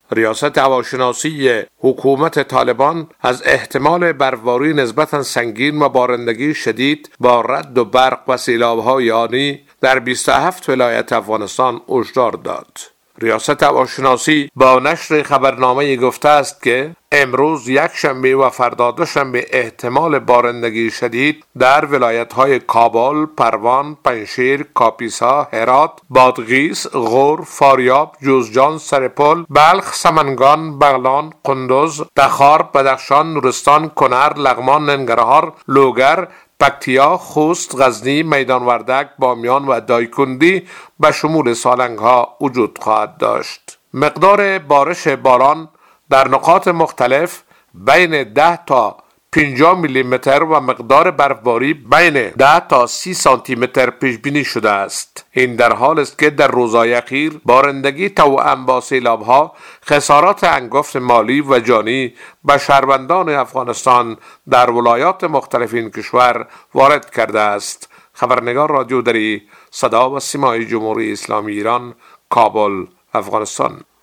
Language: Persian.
ریاست هواشناسی حکومت طالبان از احتمال برفباری نسبتاً سنگین و بارندگی شدید با رعد و برق و سیلاب‌های آنی در 27 ولایت افغانستان هشدار داد. ریاست هواشناسی با نشر خبرنامه گفته است که امروز یکشنبه و فردا دوشنبه احتمال بارندگی شدید در ولایت‌های کابل، پروان، پنجشیر، کاپیسا، هرات، بادغیس، غور، فاریاب، جوزجان، سرپل، بلخ، سمنگان، بغلان، قندوز، تخار، بدخشان، نورستان، کنر، لغمان، ننگرهار، لوگر، پکتیا، خوست، غزنی، میدان وردک، بامیان و دایکندی به شمول سالنگ ها وجود خواهد داشت. مقدار بارش باران در نقاط مختلف بین 10 تا 50 میلی متر و مقدار برفباری بین 10 تا 30 سانتی متر پیش بینی شده است. این در حال است که در روزهای اخیر بارندگی توأم با سیلاب‌ها خسارات هنگفت مالی و جانی به شهروندان افغانستان در ولایات مختلف این کشور وارد کرده است. خبرنگار رادیو دری، صدا و سیمای جمهوری اسلامی ایران، کابل، افغانستان.